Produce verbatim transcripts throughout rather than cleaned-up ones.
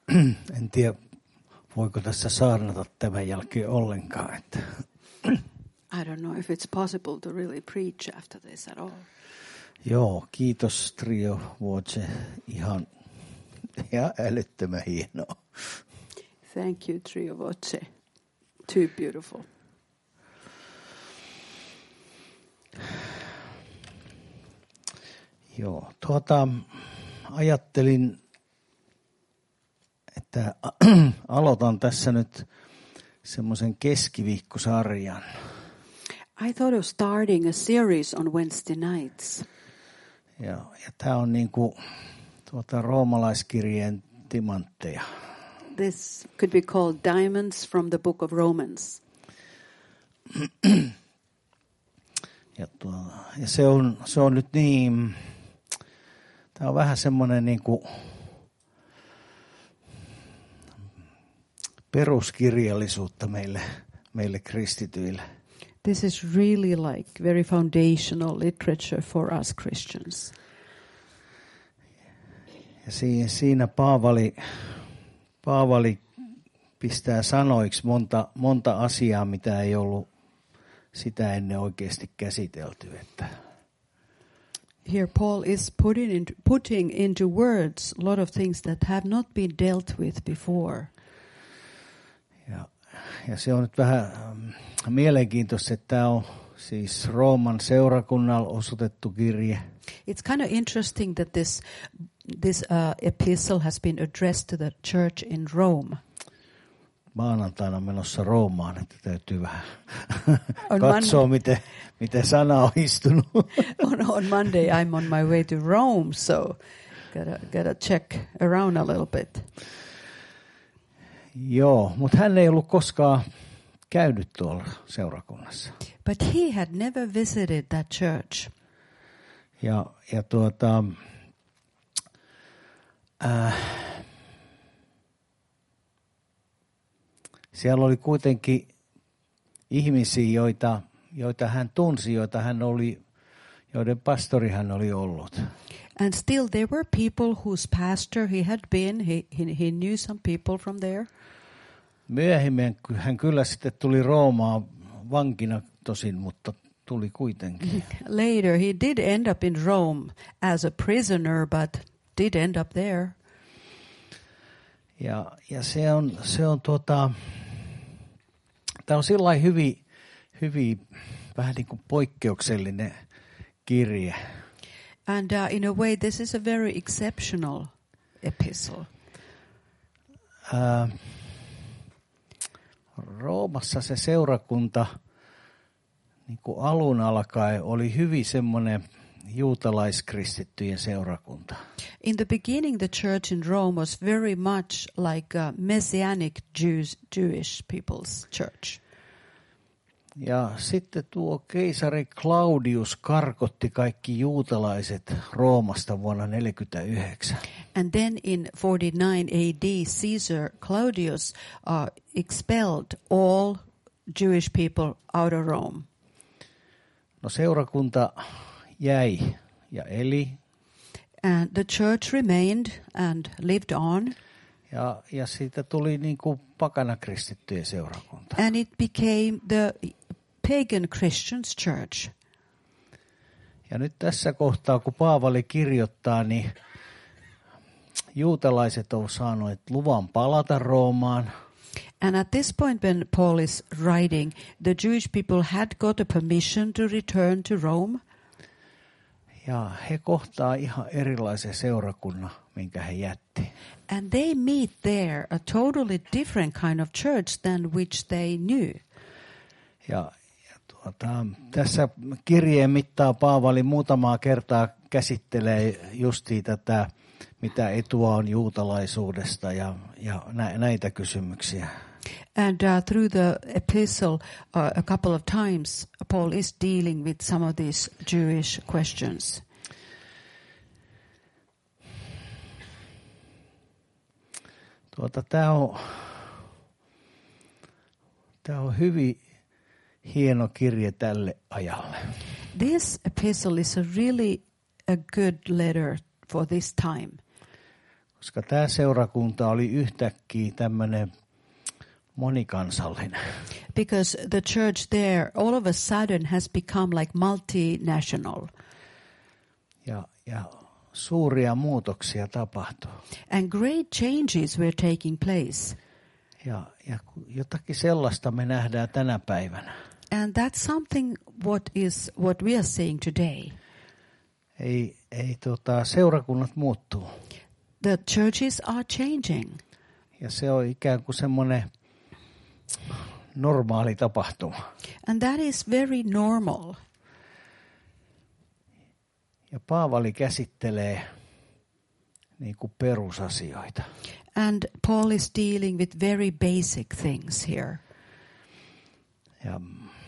en tiedä, voiko tässä saarnata tämän jälkeen ollenkaan. Että. I don't know if it's possible to really preach after this at all. Joo, kiitos Trio Voce. Ihan, ihan älyttömän hienoa. Thank you, Trio Voce. Too beautiful. Joo, tuota, ajattelin, että aloitan tässä nyt semmoisen keskiviikkosarjan. I thought of starting a series on Wednesday nights. Ja, ja tämä on niin kuin tuota roomalaiskirjeen timantteja. This could be called Diamonds from the Book of Romans. Ja, tuo, ja se, on, se on nyt niin, tämä on vähän semmoinen niin kuin peruskirjallisuutta meille, meille kristityille. This is really like very foundational literature for us Christians. Ja siinä, siinä Paavali, Paavali pistää sanoiksi monta, monta asiaa, mitä ei ollut sitä ennen oikeasti käsitelty. Että. Here Paul is putting into, putting into words a lot of things that have not been dealt with before. Ja, ja se on nyt vähän ähm, mielenkiintoista, että tämä on siis Rooman seurakunnalle osoitettu kirje. It's kind of interesting that this this uh, epistle has been addressed to the church in Rome. Maanantaina menossa Roomaan, että täytyy vähän on katsoa, Mon- miten, miten sana on istunut. on, on Monday I'm on my way to Rome, so gotta, gotta check around a little bit. Joo, mutta hän ei ollut koskaan käynyt tuolla seurakunnassa. But he had never visited that church. Ja, ja tuota, äh, siellä oli kuitenkin ihmisiä, joita, joita hän tunsi, joita hän oli, joiden pastori hän oli ollut. And still there were people whose pastor he had been. He, he, he knew some people from there. Myöhemmin hän kyllä sitten tuli Roomaan vankina tosin, mutta tuli kuitenkin. Later he did end up in Rome as a prisoner, but did end up there. Ja, ja se on, se on tuota, tämä on sillain hyvin, hyvin vähän niin kuin poikkeuksellinen kirje. And uh, in a way this is a very exceptional epistle. Ää, Roomassa se seurakunta niin kuin alun alkaen oli hyvin semmoinen juutalaiskristittyjen seurakunta. In the beginning the church in Rome was very much like a messianic Jews, Jewish people's church. Ja sitten tuo keisari Claudius karkotti kaikki juutalaiset Roomasta vuonna neljäkymmentäyhdeksän. And then in forty-nine A D Caesar Claudius uh, expelled all Jewish people out of Rome. No seurakunta jäi ja eli. And the church remained and lived on. Ja, ja siitä tuli niin kuin pakana kristittyjen seurakunta. And it became the pagan Christians church. Ja nyt tässä kohtaa, kun Paavali kirjoittaa, niin juutalaiset ovat saaneet luvan palata Roomaan. And at this point when Paul is writing, the Jewish people had got a permission to return to Rome. Ja he kohtaa ihan erilaisen seurakunnan, minkä he jätti. And they meet there a totally different kind of church than which they knew. Ja, ja tuota, tässä kirjeen mittaa Paavali muutamaa kertaa käsittelee justiin tätä, mitä etua on juutalaisuudesta ja, ja nä, näitä kysymyksiä. And uh, through the epistle, uh, a couple of times, Paul is dealing with some of these Jewish questions. Tuota, tämä on, tämä on hyvin hieno kirje tälle ajalle. This epistle is a really a good letter for this time. Koska tämä seurakunta oli yhtäkkiä tämmöinen monikansallinen. Because the church there all of a sudden has become like multinational. Ja, ja suuria muutoksia tapahtui. And great changes were taking place. Ja, ja jotakin sellaista me nähdään tänä päivänä. And that's something what is what we are seeing today. Ei, ei tota, seurakunnat muuttuu. The churches are changing. Ja se on ikään kuin semmoinen normaali tapahtuma. And that is very normal. Ja Paavali käsittelee niin kuin perusasioita. And Paul is dealing with very basic things here. Ja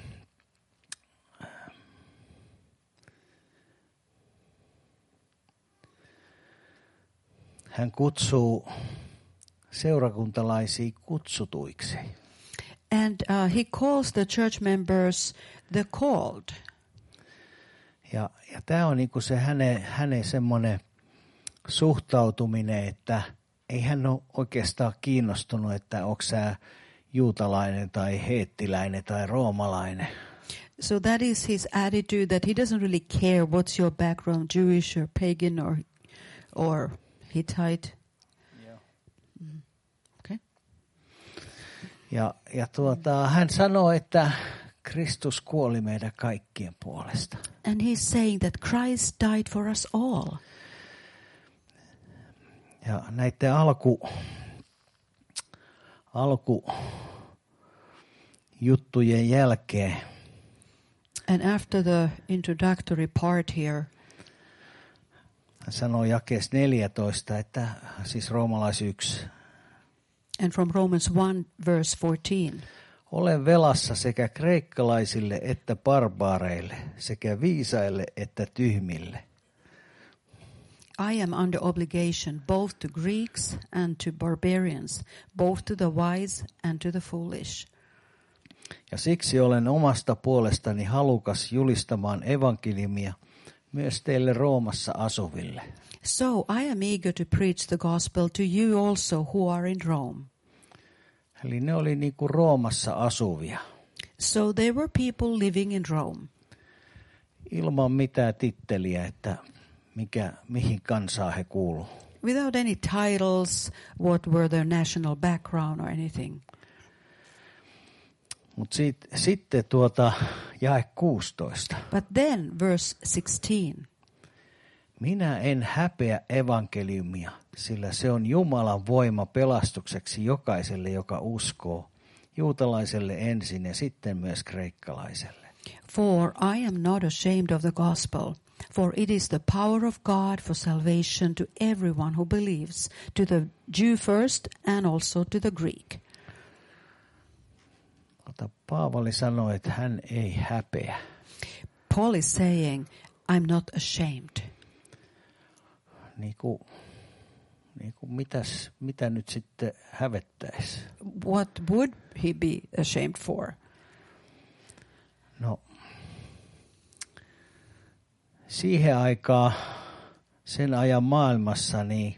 hän kutsuu seurakuntalaisia kutsutuiksi. And uh, he calls the church members the called. Ja, ja tämä on niinku se hänen, hänen semmoinen suhtautuminen, että ei hän ole oikeastaan kiinnostunut, että onko sä juutalainen tai heettiläinen tai roomalainen. So that is his attitude, that he doesn't really care what's your background, Jewish or pagan or or Hittite. Yeah. Mm. Okay. Ja, ja tuota, hän sanoi, että Kristus kuoli meidän kaikkien puolesta. And he's saying that Christ died for us all. Ja näiden alku, alku juttujen jälkeen. And after the introductory part here, hän sanoo jakeessa neljätoista, että siis roomalais yksi. And from Romans one verse fourteen. Olen velassa sekä kreikkalaisille että barbaareille, sekä viisaille että tyhmille. I am under obligation both to Greeks and to barbarians, both to the wise and to the foolish. Ja siksi olen omasta puolestani halukas julistamaan evankeliumia myös teille Roomassa asuville. So I am eager to preach the gospel to you also who are in Rome. Eli ne oli niin kuin Roomassa asuvia. So there were people living in Rome. Ilman mitään titteliä, että mikä, mihin kansaan he kuuluu. Without any titles, what were their national background or anything. Mutta sitten tuota jae kuusitoista. But then verse sixteen. Minä en häpeä evankeliumia, sillä se on Jumalan voima pelastukseksi jokaiselle, joka uskoo, juutalaiselle ensin ja sitten myös kreikkalaiselle. For I am not ashamed of the gospel, for it is the power of God for salvation to everyone who believes, to the Jew first and also to the Greek. Paavali sanoi, että hän ei häpeä. Paul is saying, I'm not ashamed. Niin kuin, niin kuin mitäs, mitä nyt sitten hävettäisi? What would he be ashamed for? No, siihen aikaan, sen ajan maailmassa, niin,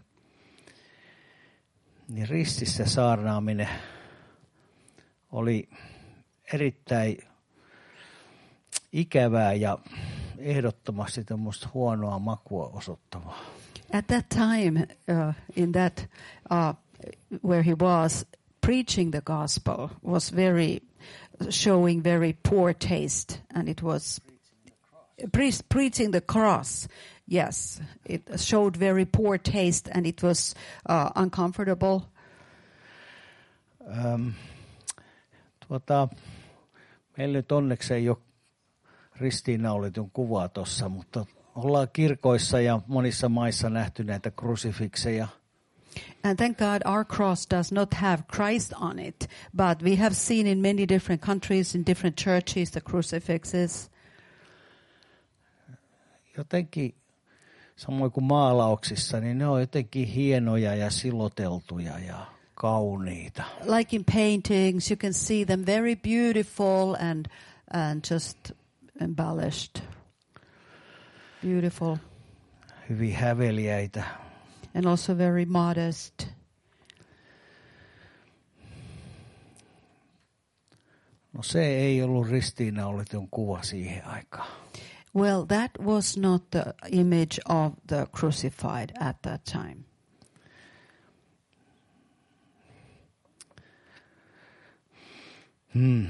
niin ristissä saarnaaminen oli erittäin ikävää ja ehdottomasti tämmöistä huonoa makua osoittavaa. At that time, uh, in that uh, where he was preaching the gospel, was very showing very poor taste, and it was pre- preaching the cross. Yes, it showed very poor taste, and it was uh, uncomfortable. Um, tuota, meillä nyt onneksi ei ole ristiinnaulitun kuvaa tuossa, mutta ollaan kirkoissa ja monissa maissa nähty näitä krusifikseja. And thank God our cross does not have Christ on it, but we have seen in many different countries, in different churches, the crucifixes. Jotenkin, samoin kuin maalauksissa, niin ne on jotenkin hienoja ja siloteltuja ja kauniita. Like in paintings, you can see them very beautiful and and just embellished. Beautiful. Hyvin häveliäitä. And also very modest. No se ei ollut ristiinnauletun kuva siihen aikaan. Well, that was not the image of the crucified at that time. Hmm.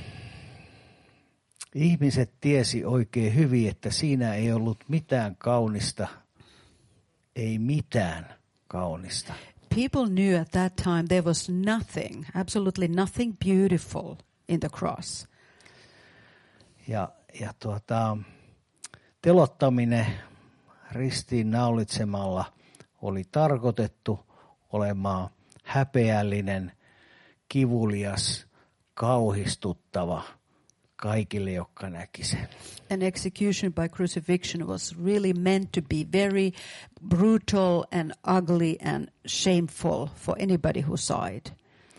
Ihmiset tiesi oikein hyvin, että siinä ei ollut mitään kaunista, ei mitään kaunista. People knew at that time there was nothing, absolutely nothing beautiful in the cross. Ja, ja tuota, telottaminen ristiinnaulitsemalla oli tarkoitettu olemaan häpeällinen, kivulias, kauhistuttava kaikille, jotka näki sen. An execution by crucifixion was really meant to be very brutal and ugly and shameful for anybody who saw it.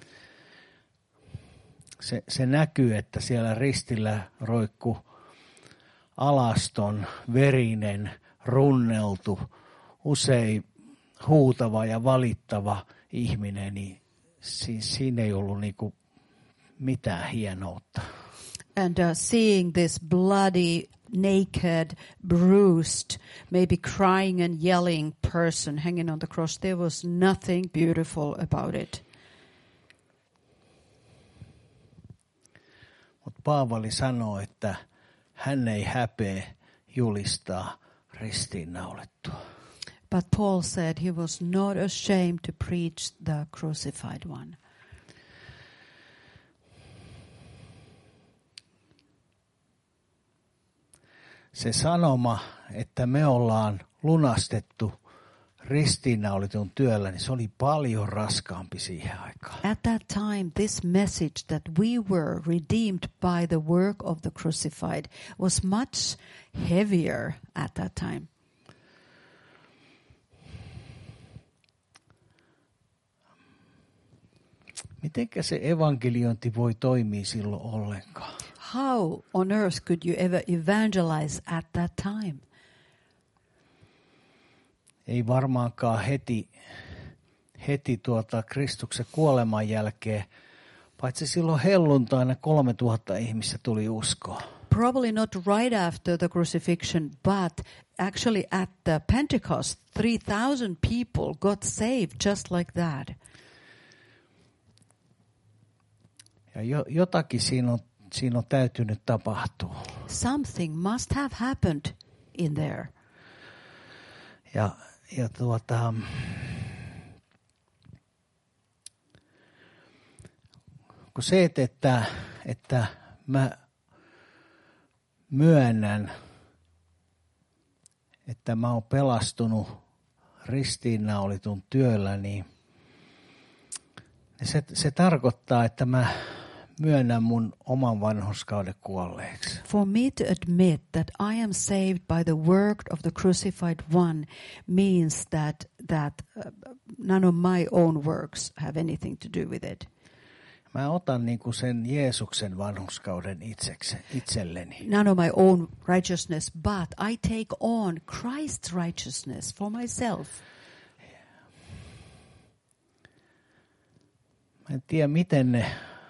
Se, se näkyy, että siellä ristillä roikku alaston, verinen, runneltu, usein huutava ja valittava ihminen, niin si, siinä ei ollut niinku mitään hienoutta. And uh, seeing this bloody, naked, bruised, maybe crying and yelling person hanging on the cross, there was nothing beautiful about it. Mutta Paavali sanoo, että hän ei häpeä julistaa ristiinnaulettua. But Paul said he was not ashamed to preach the crucified one. Se sanoma, että me ollaan lunastettu ristiinnaulitun työllä, niin se oli paljon raskaampi siihen aikaan. At that time, this message that we were redeemed by the work of the crucified was much heavier at that time. Mitenkä se evankeliointi voi toimia silloin ollenkaan? How on earth could you ever evangelize at that time? Ei varmaankaan heti, heti tuota Kristuksen kuoleman jälkeen, paitsi silloin helluntaina kolme tuhatta ihmistä tuli uskoa. Probably not right after the crucifixion, but actually at the Pentecost, three thousand people got saved just like that. Ja jo, jotakin siinä on, siinä on täytynyt tapahtua. Something must have happened in there. Ja, ja tuota, kun se, että, että mä myönnän, että mä oon pelastunut ristiinnaulitun työllä, niin se, se tarkoittaa, että mä myönnän mun oman vanhurskauden kuolleeksi. For me to admit that I am saved by the work of the crucified one means that that uh, none of my own works have anything to do with it. Mä otan niinku sen Jeesuksen vanhurskauden itseksi, itselleni. None of my own righteousness, but I take on Christ's righteousness for myself. Mä en tiedä, miten ne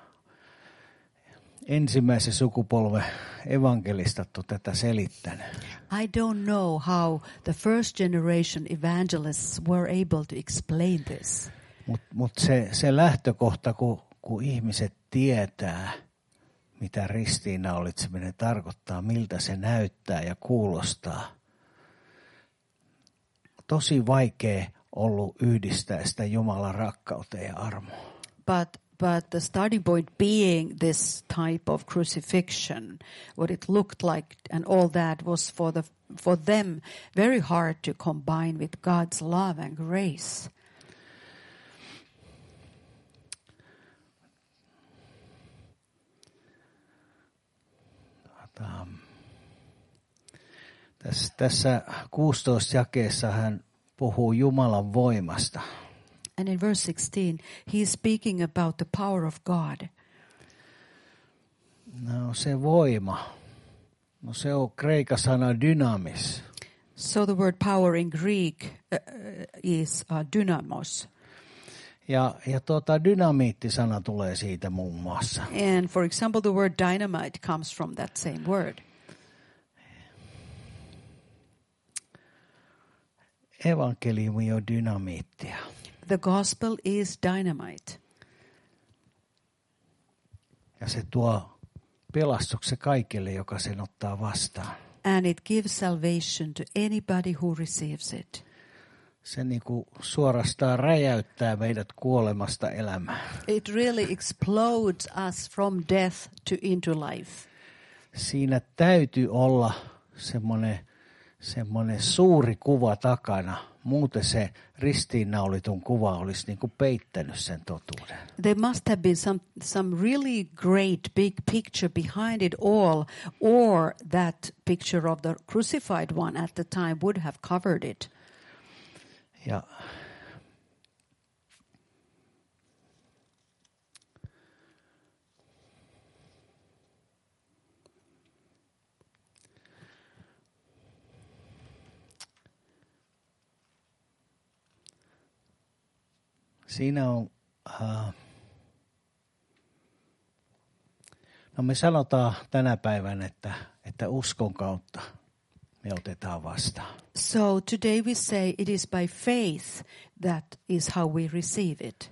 ensimmäisen sukupolven evankelistat on tätä selittänyt. I don't know how the first generation evangelists were able to explain this. Mutta mut se, se lähtökohta, kun, kun ihmiset tietää, mitä ristiinnaulitseminen tarkoittaa, miltä se näyttää ja kuulostaa, tosi vaikea ollut yhdistää sitä Jumalan rakkauteen ja armoon. But but the starting point being this type of crucifixion, what it looked like and all that was for the for them very hard to combine with God's love and grace. Tässä, tässä kuusitoista jakeessa hän puhuu Jumalan voimasta. And in verse sixteen, he is speaking about the power of God. No se voima. No se on kreikan sana dynamis. So the word power in Greek uh, is uh, dynamos. Ja, ja tuota, dynamiittisana tulee siitä muun muassa. And for example, the word dynamite comes from that same word. Evankeliumi on dynamiittia. The gospel is dynamite. Ja se tuo pelastuksen kaikille, joka sen ottaa vastaan. And it gives salvation to anybody who receives it. Se niin kuin suorastaan räjäyttää meidät kuolemasta elämään. It really explodes us from death to into life. Siinä täytyy olla semmoinen, semmoinen suuri kuva takana. Muuten se ristiinnaulitun kuva olisi niin kuin peittänyt sen totuuden. There must have been some, some really great big picture behind it all, or that picture of the crucified one at the time would have covered it. Ja siinä on, uh, no me sanotaan tänä päivänä, että, että uskon kautta me otetaan vastaan. So today we say it is by faith that is how we receive it.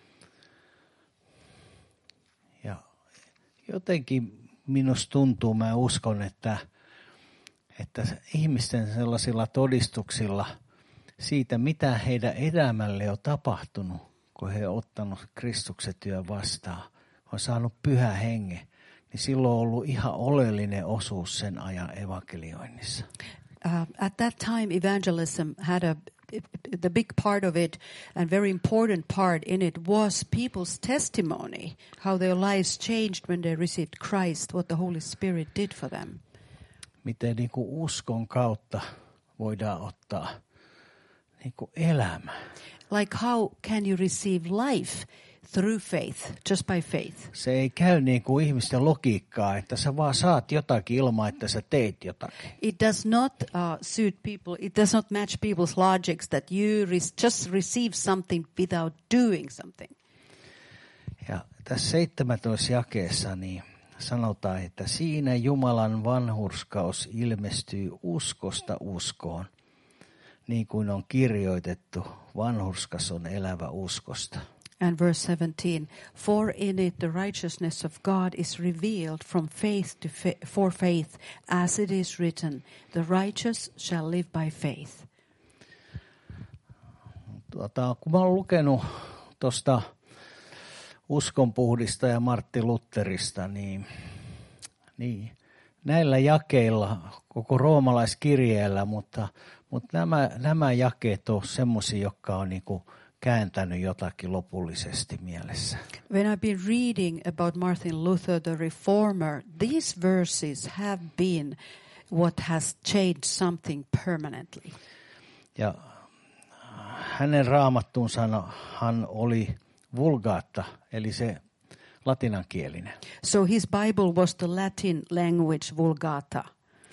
Ja jotenkin minusta tuntuu, mä uskon, että, että ihmisten sellaisilla todistuksilla siitä, mitä heidän elämälle on tapahtunut, kun he on ottanut Kristuksen työn vastaan, on saanut pyhä hengen, niin silloin on ollut ihan oleellinen osuus sen ajan evankelioinnissa. Uh, at that time, evangelism had a the big part of it, and very important part in it was people's testimony, how their lives changed when they received Christ, what the Holy Spirit did for them. Miten niin kuin uskon kautta voidaan ottaa niin kuin elämä. Like how can you receive life through faith, just by faith? Se ei käy niin kuin ihmisten logiikkaa, että sä vaan saat jotakin ilman, että sä teet jotakin. It does not uh, suit people, it does not match people's logics that you re- just receive something without doing something. Ja tässä seitsemästoista jakeessa niin sanotaan, että siinä Jumalan vanhurskaus ilmestyy uskosta uskoon, niin kuin on kirjoitettu, vanhurskas on elävä uskosta. And verse seventeen, for in it the righteousness of God is revealed from faith to fa- for faith, as it is written, the righteous shall live by faith. Tuota, kun mä oon lukenut tuosta uskonpuhdistaja Martti Lutherista, niin, niin näillä jakeilla, koko roomalaiskirjeellä, mutta, mutta nämä, nämä jakeet on semmoisia, jotka on niinku kääntänyt jotakin lopullisesti mielessä. When I've been reading about Martin Luther, the reformer, these verses have been what has changed something permanently. Ja hänen raamattuunsahan oli vulgaatta, eli se latinankielinen. So his Bible was the Latin language Vulgata.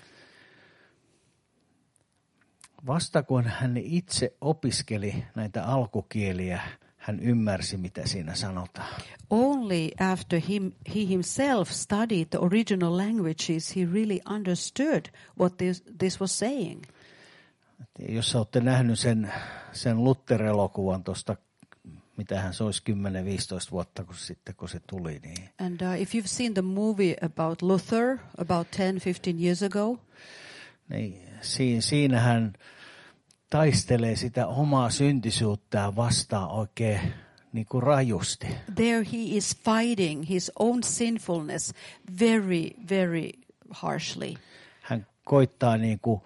Vasta kun hän itse opiskeli näitä alkukieliä, hän ymmärsi, mitä siinä sanotaan. Only after him, he himself studied the original languages, he really understood what this, this was saying. Jos olette nähnyt sen, sen Luther-elokuvan tuosta, mitähän se olisi kymmenen viisitoista vuotta kun sitten, kun se tuli. Niin. And uh, if you've seen the movie about Luther about ten fifteen years ago, niin siinä, siinä hän taistelee sitä omaa syntisyyttään vastaan oikein niin kuin rajusti. there he is fighting his own sinfulness very, very harshly. Hän koittaa niin kuin,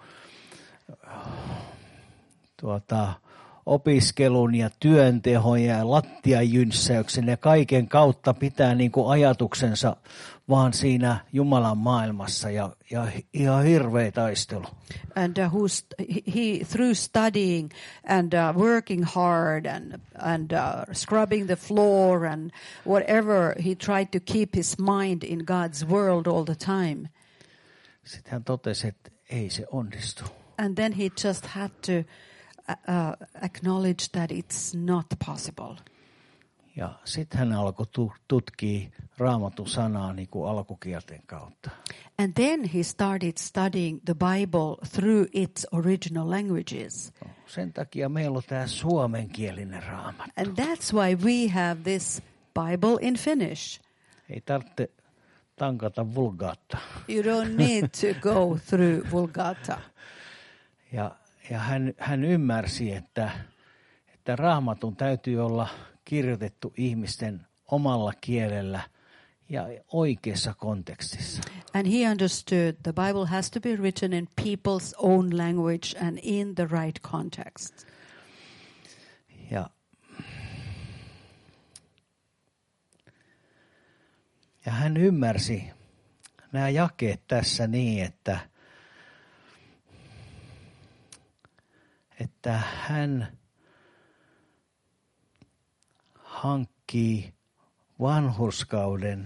tuota, opiskelun ja työntehon ja lattiajynssäyksen ja kaiken kautta pitää niin kuin ajatuksensa vaan siinä Jumalan maailmassa ja, ja ihan hirveä taistelu. And uh, who's, he, he, through studying and uh, working hard and, and uh, scrubbing the floor and whatever, he tried to keep his mind in God's world all the time. Sitten hän totesi, että ei se onnistu. And then he just had to uh, acknowledge that it's not possible. Ja sitten hän alkoi tu- tutkia Raamatun sanaa niin kuin alkukielten kautta. And then he started studying the Bible through its original languages. No, sen takia meillä on tämä suomenkielinen Raamattu. And that's why we have this Bible in Finnish. Ei tarvitse tankata vulgaatta. You don't need to go through Vulgata. Ja, ja hän, hän ymmärsi, että, että Raamatun täytyy olla kirjoitettu ihmisten omalla kielellä ja oikeassa kontekstissa. And he understood the Bible has to be written in people's own language and in the right context. Ja, ja hän ymmärsi nämä jakeet tässä niin, että, että hän hankkii vanhurskauden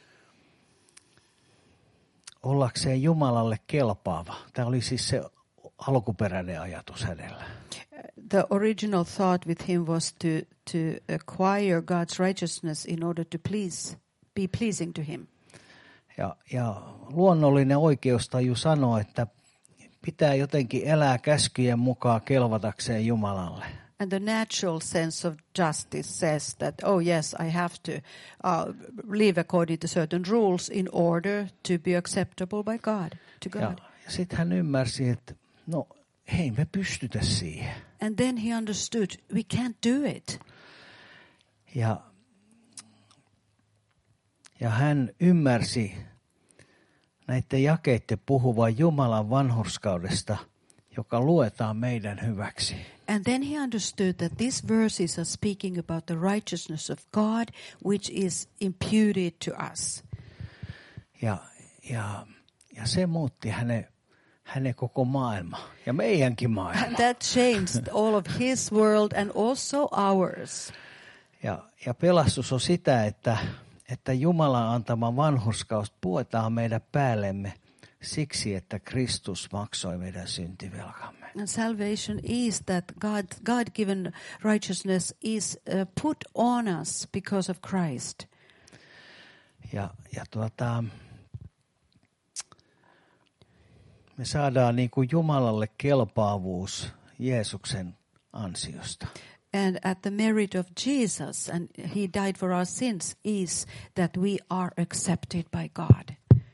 ollakseen Jumalalle kelpaava. Tämä oli siis se alkuperäinen ajatus hänellä. The original thought with him was to, to acquire God's righteousness in order to please, be pleasing to him. Ja, ja luonnollinen oikeustaju sanoo, että pitää jotenkin elää käskyjen mukaan kelvatakseen Jumalalle. And the natural sense of justice says that, oh yes, I have to uh, live according to certain rules in order to be acceptable by God, to God. Ja, ja sitten hän ymmärsi, että no hei, me pystytä siihen. And then he understood, we can't do it. Ja, ja hän ymmärsi näiden jakeiden puhuvan Jumalan vanhurskaudesta, joka luetaan meidän hyväksi. And then he understood that these verses are speaking about the righteousness of God, which is imputed to us. Ja, ja, ja se muutti hänen, hänen koko maailma ja meidänkin maailma. And that changed all of his world and also ours. Ja, ja pelastus on sitä, että, että Jumalan antama vanhurskaus puetaan meidän päällemme siksi, että Kristus maksoi meidän syntivelkamme. And salvation is that God, God-given righteousness is uh, put on us because of Christ. Ja, ja tuota, me saadaan niin kuin Jumalalle kelpaavuus Jeesuksen ansiosta. And at the merit of Jesus, and he died for our sins, is that we are accepted by God.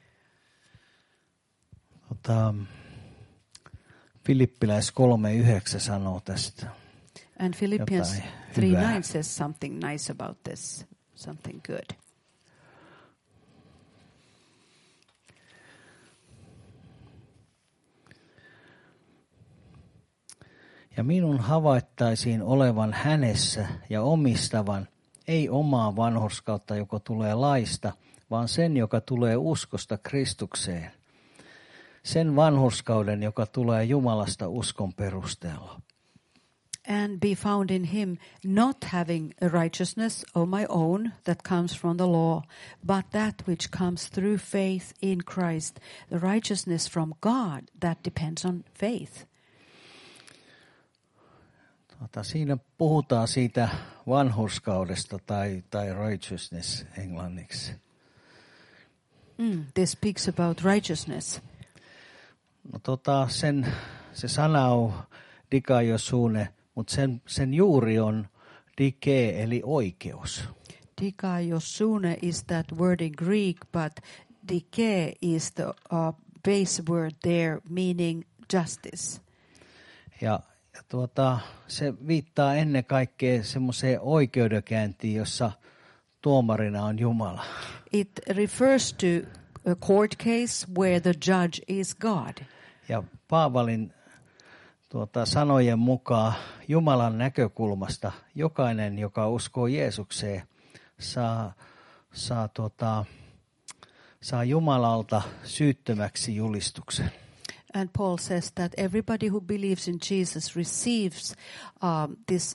Tota, Filippiläis kolme yhdeksän sanoo tästä. And Philippians jotain three hyvää. nine says something nice about this, something good. Ja minun havaittaisiin olevan hänessä ja omistavan ei omaa vanhurskautta, joka tulee laista, vaan sen, joka tulee uskosta Kristukseen. Sen vanhurskauden, joka tulee Jumalasta uskon perusteella. And be found in him, not having a righteousness of my own that comes from the law, but that which comes through faith in Christ, the righteousness from God that depends on faith. Tuota, siinä puhutaan siitä vanhurskaudesta tai, tai righteousness englanniksi. Mm, this speaks about righteousness. No tota, sen, se sana on dikaiosune, mutta sen, sen juuri on dike eli oikeus. Dikaiosune is that word in Greek, but dike is the uh, base word there meaning justice. Ja, ja tuota, se viittaa ennen kaikkea semmoiseen oikeudenkäyntiin, jossa tuomarina on Jumala. It refers to a court case where the judge is God. Ja Paavalin tuota, sanojen mukaan Jumalan näkökulmasta jokainen, joka uskoo Jeesukseen, saa, saa, tuota, saa Jumalalta syyttömäksi julistuksen. And Paul says that everybody who believes in Jesus receives um, this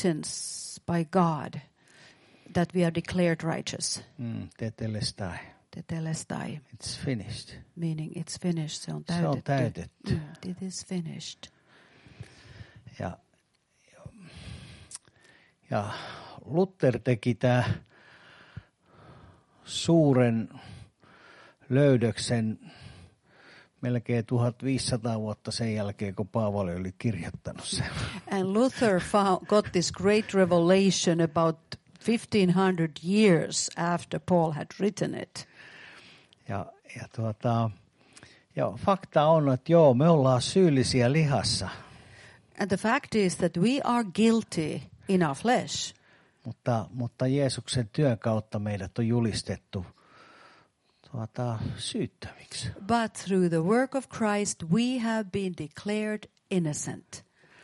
acquittance by God, that we are declared righteous. Mm, tetelestai. Tetelestai. It's finished. Meaning it's finished. Se on Se on täytetty. täytetty. Mm, it is finished. Ja, ja Luther teki tämä suuren löydöksen melkein tuhatviisisataa vuotta sen jälkeen, kun Paavali oli kirjoittanut sen. And Luther found, got this great revelation about fifteen hundred years after Paul had written it. Ja, ja, tuota, ja fakta on, että joo, me ollaan syyllisiä lihassa. And the fact is that we are guilty in our flesh. Mutta, mutta Jeesuksen työn kautta meidät on julistettu tuota, syyttömiksi. But through the work of Christ we have been declared innocent.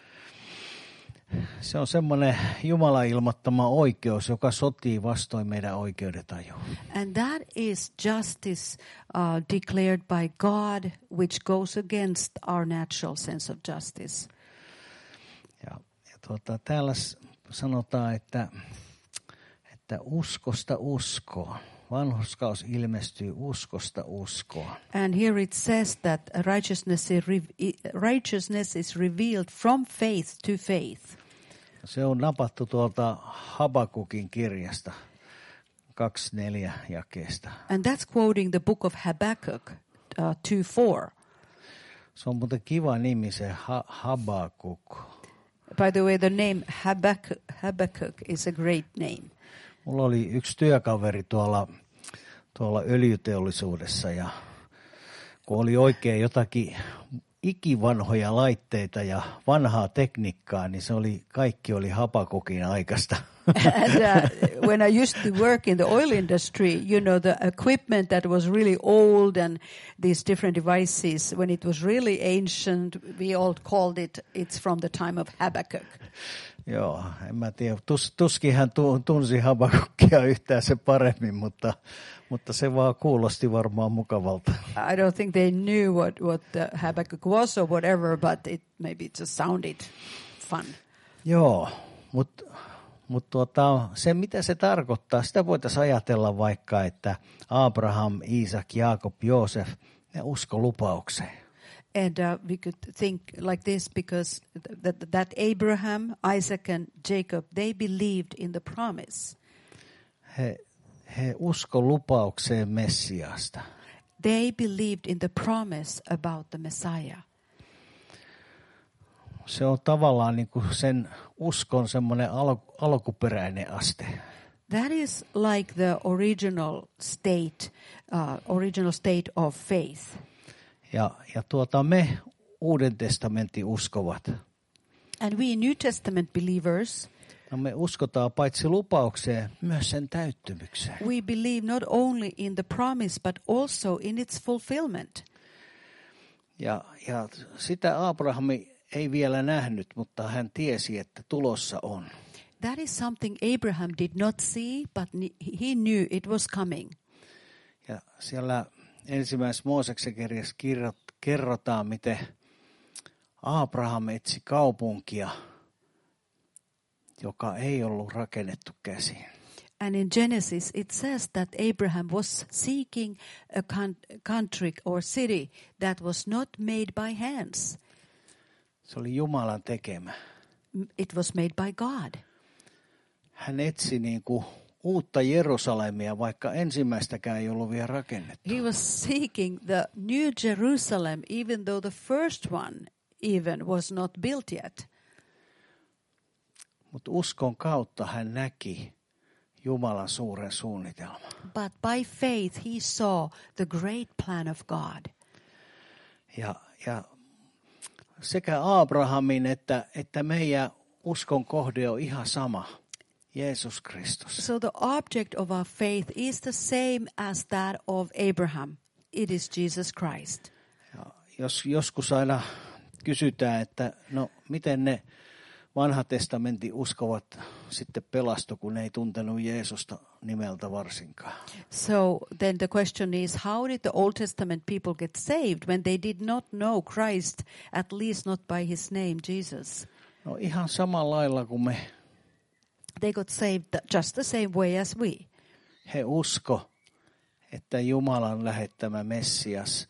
Se on semmoinen Jumalan ilmoittama oikeus, joka sotii vastoin meidän oikeudetajua. And that is justice uh, declared by God, which goes against our natural sense of justice. Ja, ja tuota, täällä sanotaan, että, että uskosta uskoon. Vanhurskaus ilmestyy uskosta uskoon. And here it says that righteousness is, re- righteousness is revealed from faith to faith. Se on napattu tuolta Habakukin kirjasta, kaksi neljä jakeesta. And that's quoting the book of Habakkuk uh, two four. Se on muuten kiva nimi, se ha- Habakuk. By the way, the name Habakkuk, Habakkuk is a great name. Mulla oli yksi työkaveri tuolla, tuolla öljyteollisuudessa ja kun oli oikein jotakin ikivanhoja laitteita ja vanhaa tekniikkaa, niin se oli, kaikki oli Habakukin aikaista. And uh, when I used to work in the oil industry, you know, the equipment that was really old and these different devices, when it was really ancient, we all called it, it's from the time of Habakkuk. Joo, en mä tiedä. Tus, tuskin hän tunsi Habakukkia yhtään se paremmin, mutta, mutta se vaan kuulosti varmaan mukavalta. I don't think they knew what, what the Habakkuk was or whatever, but it maybe it just sounded fun. Joo, mutta mut tuota, se mitä se tarkoittaa, sitä voitaisiin ajatella vaikka, että Abraham, Iisak, Jaakob, Joosef, ne usko lupaukseen. And uh, we could think like this because that, that Abraham, Isaac and Jacob, they believed in the promise. He, he usko lupaukseen Messiasta. They believed in the promise about the Messiah. Se on tavallaan niin kuin sen uskon semmoinen al, alkuperäinen aste. That is like the original state, uh, original state of faith. Ja, ja tuota me Uuden testamentin uskovat. And we New Testament believers, no me uskotaan paitsi lupaukseen, myös sen täyttymykseen. We believe not only in the promise, but also in its fulfillment. Ja, ja sitä Abrahami ei vielä nähnyt, mutta hän tiesi, että tulossa on. That is something Abraham did not see, but he knew it was coming. Ja siellä ensimmäisessä Mooseksen kirjassa kerrotaan, miten Abraham etsi kaupunkia, joka ei ollut rakennettu käsiin. And in Genesis it says that Abraham was seeking a country or city that was not made by hands. Se oli Jumalan tekemä. It was made by God. Hän etsi niin kuin uutta Jerusalemia, vaikka ensimmäistäkään ei ollut vielä rakennettu. He was seeking the new Jerusalem, even though the first one even was not built yet. Mutta uskon kautta hän näki Jumalan suuren suunnitelman. But by faith he saw the great plan of God. Ja, ja sekä Abrahamin että, että meidän uskon kohde on ihan sama. Jeesus Kristus. So the object of our faith is the same as that of Abraham. It is Jesus Christ. Ja jos joskus aina kysytään, että no miten ne vanha testamentin uskovat sitten pelastu, kun ne ei tuntenut Jeesusta nimeltä varsinkaan. So then the question is, how did the Old Testament people get saved when they did not know Christ, at least not by his name, Jesus? No ihan samalla lailla kuin me. They got saved just the same way as we. He usko, että Jumalan lähettämä Messias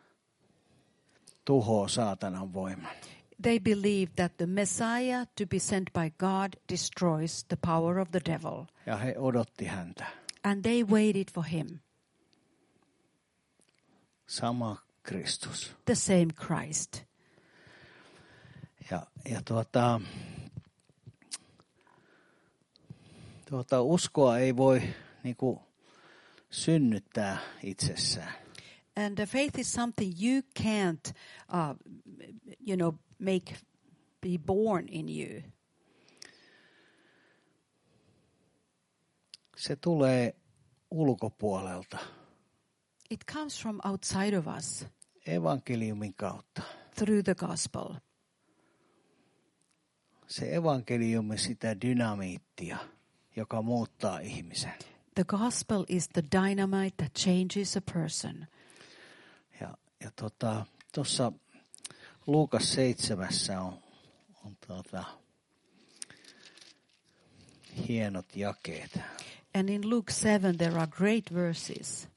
tuhoo saatanan voiman. They believed that the Messiah to be sent by God destroys the power of the devil. Ja he odotti häntä. And they waited for him. Sama Kristus. The same Christ. Ja, ja tuota, tuota, uskoa ei voi niinku synnyttää itsessään. And the faith is something you can't, uh, you know, make be born in you. Se tulee ulkopuolelta. It comes from outside of us. Evankeliumin kautta. Through the gospel. Se evankeliumi sitä dynamiittia, joka muuttaa ihmisen. The gospel is the dynamite that changes a person. Ja, ja tota, tuossa Luukas seitsemässä on, on tota, hienot jakeet. And in Luke seven there are great verses.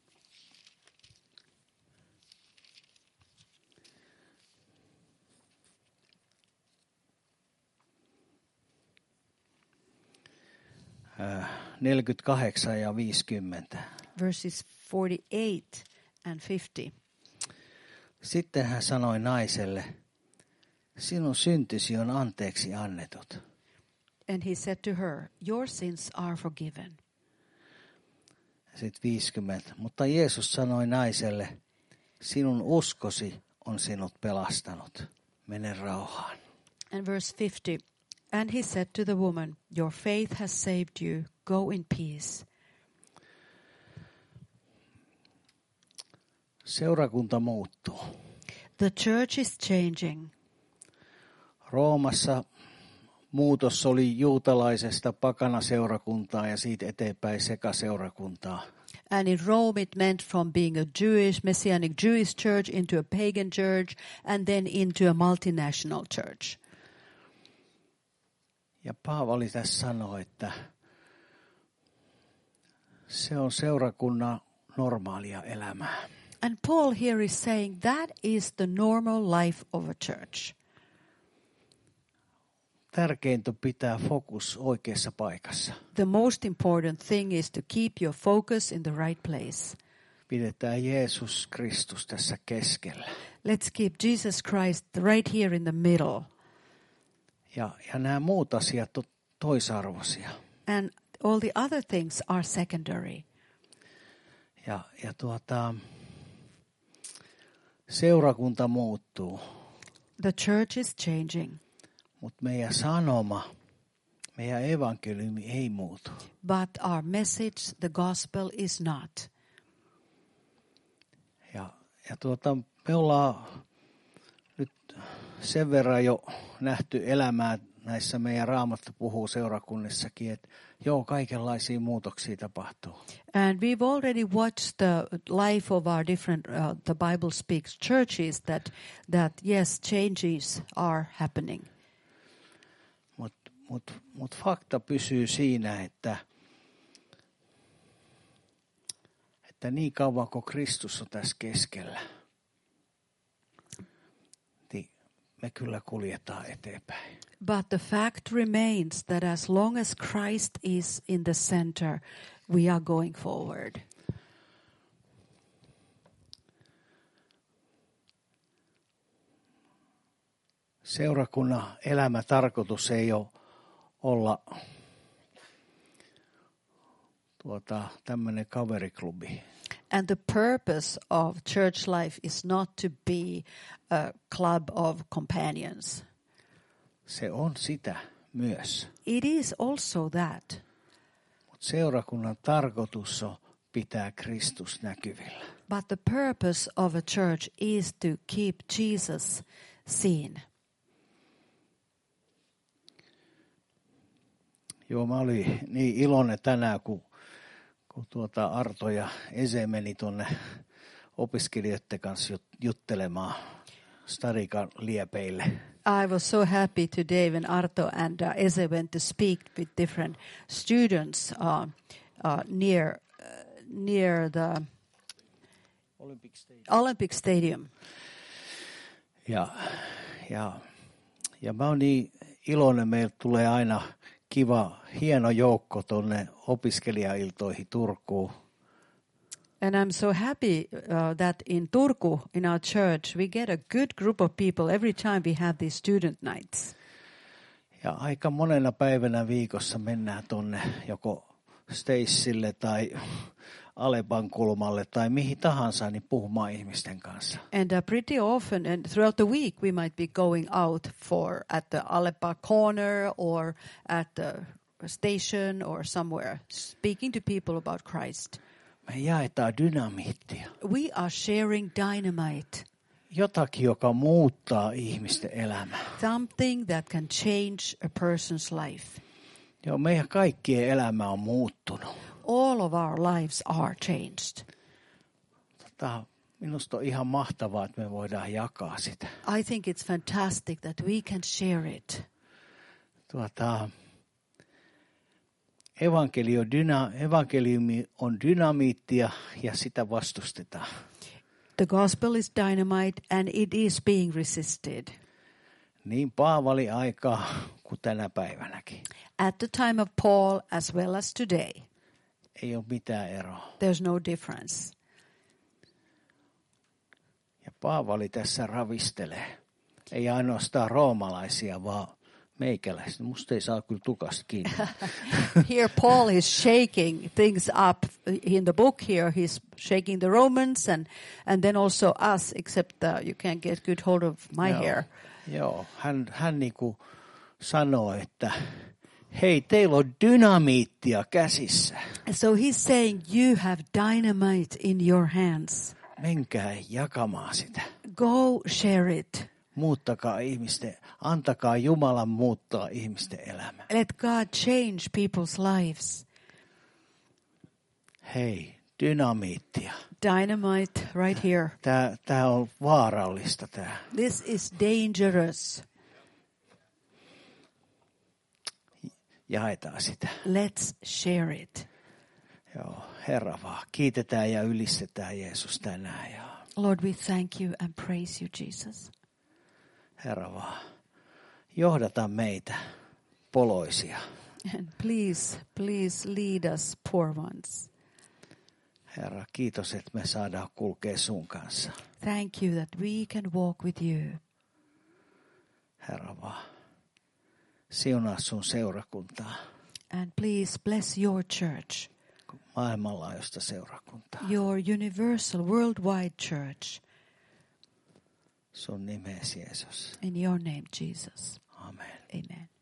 neljäkymmentäkahdeksan ja viisikymmentä. Verses forty-eight and fifty. Sitten hän sanoi naiselle, sinun syntisi on anteeksi annetut. And he said to her, your sins are forgiven. Sitten viisikymmentä. Mutta Jeesus sanoi naiselle, sinun uskosi on sinut pelastanut. Mene rauhaan. And verse fifty. And he said to the woman, your faith has saved you. Go in peace. Seurakunta muuttuu. The church is changing. Roomassa muutos oli juutalaisesta pakanaseurakuntaa ja siitä eteenpäin sekaseurakuntaa. And in Rome it meant from being a Jewish, messianic Jewish church into a pagan church and then into a multinational church. Ja Paavali tässä sanoi, että se on seurakunnan normaalia elämää. And Paul here is saying that is the normal life of a church. Tärkeintä pitää fokus oikeassa paikassa. The most important thing is to keep your focus in the right place. Pidetään Jeesus Kristus tässä keskellä. Let's keep Jesus Christ right here in the middle. Ja, ja nämä muut asiat on toisarvoisia. And all the other things are secondary. Ja, ja tuota, seurakunta muuttuu. The church is changing. Mutta meidän sanoma, meidän evankeliumi ei muutu. But our message, the gospel, is not. Ja, ja tuota, me ollaan nyt sen verran jo nähty elämää näissä meidän Raamattu puhuu seurakunnissakin, että joo, kaikenlaisia muutoksia tapahtuu. And we've already watched the life of our different, uh, the Bible speaks churches that, that yes, changes are happening. Mutta mut, mut fakta pysyy siinä, että, että niin kauan kuin Kristus on tässä keskellä, niin me kyllä kuljetaan eteenpäin. But the fact remains that as long as Christ is in the center, we are going forward. Seurakunnan elämä tarkoitus ei ole olla tuota, tämmöinen kaveriklubi. And the purpose of church life is not to be a club of companions. Se on sitä myös. It is also that. Mutta seurakunnan tarkoitus on pitää Kristus näkyvillä. But the purpose of a church is to keep Jesus seen. Joo, mä olin niin iloinen tänään, kun, kun tuota Arto ja Ese meni tuonne opiskelijoiden kanssa juttelemaan Starikan liepeille. I was so happy today when Arto and uh, Ese went to speak with different students uh, uh, near uh, near the Olympic Stadium. Olympic Stadium. Ja, ja, ja mä oon niin iloinen, meillä tulee aina kiva, hieno joukko tuonne opiskelijailtoihin Turkuun. And I'm so happy uh, that in Turku, in our church, we get a good group of people every time we have these student nights. Ja aika monena päivänä viikossa mennään tuonne joko Stacelle tai Alepan kulmalle tai mihin tahansa, niin puhumaan ihmisten kanssa. And uh, pretty often and throughout the week we might be going out for at the Alepa corner or at the station or somewhere speaking to people about Christ. Me jaetaan dynamiittia. We are sharing dynamite. Jotakin, joka muuttaa ihmisten elämää. Something that can change a person's life. Joo, meidän kaikkien elämä on muuttunut. All of our lives are changed. Tota, minusta on ihan mahtavaa, että me voidaan jakaa sitä. I think it's fantastic that we can share it. Tuota, evankelio dyna, evankeliumi on dynamiittia ja sitä vastustetaan. The gospel is dynamite and it is being resisted. Niin Paavali aikaa kuin tänä päivänäkin. At the time of Paul as well as today. Ei ole mitään eroa. There's no difference. Ja Paavali tässä ravistelee. Ei ainoastaan roomalaisia, vaan meikäläisiä. Musta ei saa kyllä tukasta kiinni. Here Paul is shaking things up in the book here. He's shaking the Romans and, and then also us, except uh, you can't get good hold of my Joo, hair. Joo, hän, hän niinku sanoo, että hei, teillä on dynamiittia käsissä. So he's saying you have dynamite in your hands. Menkää jakamaan sitä. Go share it. Muuttakaa ihmisten, antakaa Jumalan muuttaa ihmisten elämää. Let God change people's lives. Hei, dynamiittia. Dynamite right here. Tää, tää on vaarallista tää. This is dangerous. Jaetaan sitä. Let's share it. Joo, Herra vaan. Kiitetään ja ylistetään Jeesus tänään. Ja Lord, we thank you and praise you, Jesus. Herra vaan. Johdata meitä, poloisia. And please, please lead us, poor ones. Herra, kiitos, että me saadaan kulkea sun kanssa. Thank you that we can walk with you. Herra vaan. Siunaa sun seurakuntaa. And please bless your church, Maailmanlaajuista seurakuntaa. your universal, worldwide church. Sun nimeesi, Jeesus. In your name, Jesus. Amen. Amen.